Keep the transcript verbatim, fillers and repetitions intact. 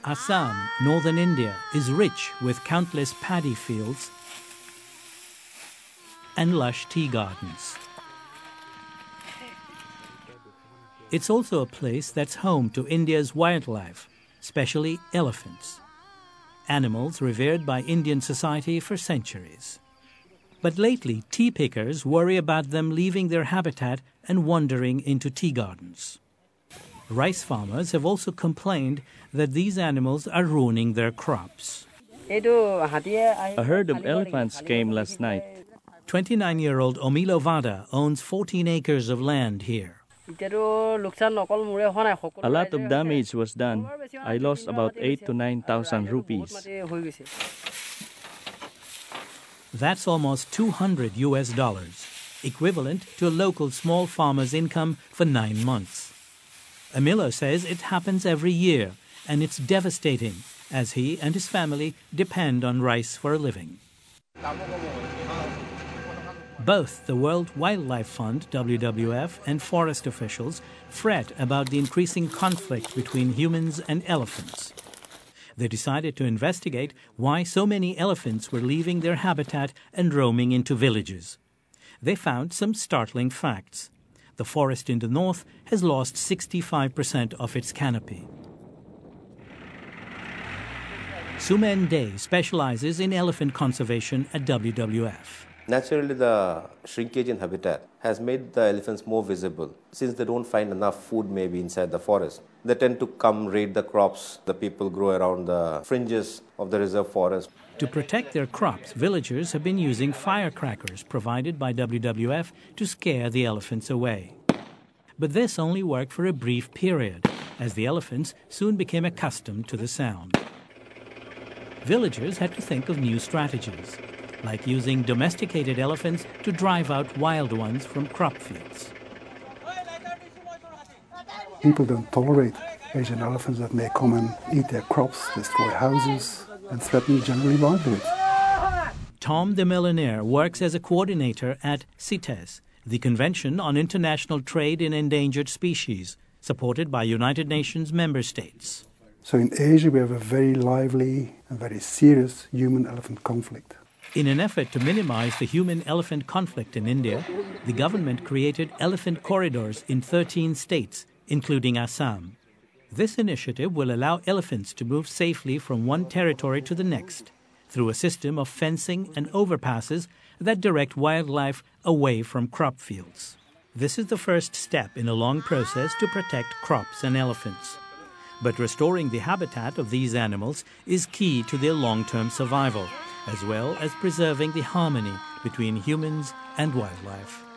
Assam, northern India, is rich with countless paddy fields and lush tea gardens. It's also a place that's home to India's wildlife, especially elephants, animals revered by Indian society for centuries. But lately, tea pickers worry about them leaving their habitat and wandering into tea gardens. Rice farmers have also complained that these animals are ruining their crops. A herd of elephants came last night. twenty-nine-year-old Omilo Vada owns fourteen acres of land here. A lot of damage was done. I lost about eight to nine thousand rupees. That's almost two hundred U S dollars, equivalent to a local small farmer's income for nine months. Omilo says it happens every year, and it's devastating, as he and his family depend on rice for a living. Both the World Wildlife Fund, W W F, and forest officials fret about the increasing conflict between humans and elephants. They decided to investigate why so many elephants were leaving their habitat and roaming into villages. They found some startling facts. The forest in the north has lost sixty-five percent of its canopy. Sumen Day specializes in elephant conservation at W W F. Naturally, the shrinkage in habitat has made the elephants more visible. Since they don't find enough food maybe inside the forest, they tend to come raid the crops the people grow around the fringes of the reserve forest. To protect their crops, villagers have been using firecrackers provided by W W F to scare the elephants away. But this only worked for a brief period, as the elephants soon became accustomed to the sound. Villagers had to think of new strategies, like using domesticated elephants to drive out wild ones from crop fields. People don't tolerate Asian elephants that may come and eat their crops, destroy houses, and threaten generally livelihoods. Tom the Millionaire works as a coordinator at CITES, the Convention on International Trade in Endangered Species, supported by United Nations member states. So in Asia we have a very lively and very serious human-elephant conflict. In an effort to minimize the human-elephant conflict in India, the government created elephant corridors in thirteen states, including Assam. This initiative will allow elephants to move safely from one territory to the next through a system of fencing and overpasses that direct wildlife away from crop fields. This is the first step in a long process to protect crops and elephants. But restoring the habitat of these animals is key to their long-term survival, as well as preserving the harmony between humans and wildlife.